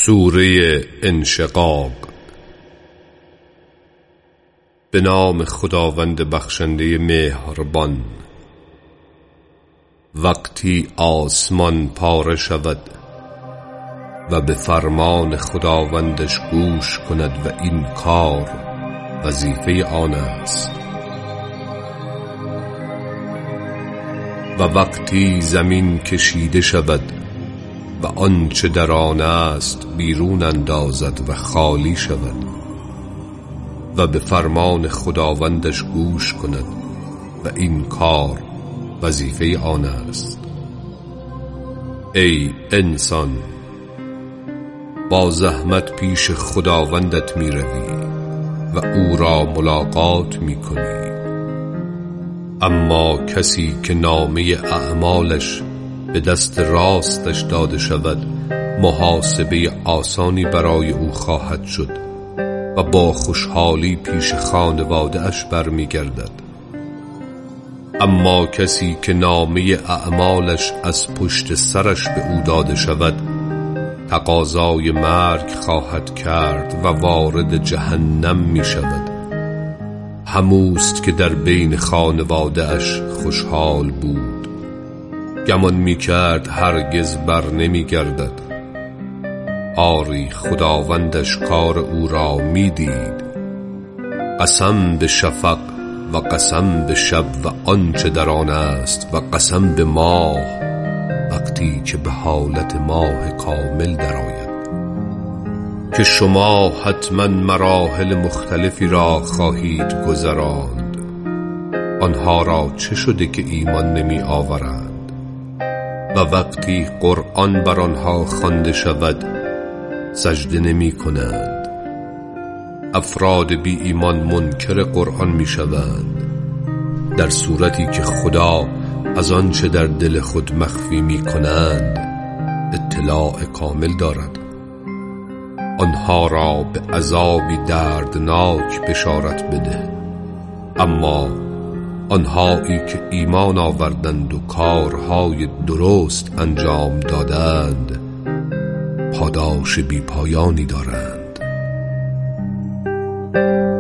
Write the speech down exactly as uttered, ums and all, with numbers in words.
سوره انشقاق. به نام خداوند بخشنده مهربان. وقتی آسمان پاره شود و به فرمان خداوندش گوش کند و این کار وظیفه آن است، و وقتی زمین کشیده شود و آنچه در آن است بیرون اندازد و خالی شود و به فرمان خداوندش گوش کند و این کار وظیفه آن است. ای انسان، با زحمت پیش خداوندت می روی و او را ملاقات می کنی، اما کسی که نامه اعمالش به دست راستش داده شود محاسبه آسانی برای او خواهد شد و با خوشحالی پیش خانواده اش برمی گردد. اما کسی که نامه اعمالش از پشت سرش به او داده شود تقاضای مرگ خواهد کرد و وارد جهنم می شود. هموست که در بین خانواده اش خوشحال بود، گمان می کرد هرگز بر نمی گردد. آری خداوندش کار او را می دید. قسم به شفق و قسم به شب و آنچه در آن است و قسم به ماه وقتی که به حالت ماه کامل درآید، که شما حتما مراحل مختلفی را خواهید گذراند. آنها را چه شده که ایمان نمی آورند؟ و وقتی قرآن بر آنها خوانده شود سجده نمی کنند. افراد بی ایمان منکر قرآن می شوند، در صورتی که خدا از آنچه در دل خود مخفی می کنند اطلاع کامل دارد. آنها را به عذابی دردناک بشارت بده، اما آنهایی که ایمان آوردند و کارهای درست انجام دادند پاداش بی پایانی دارند.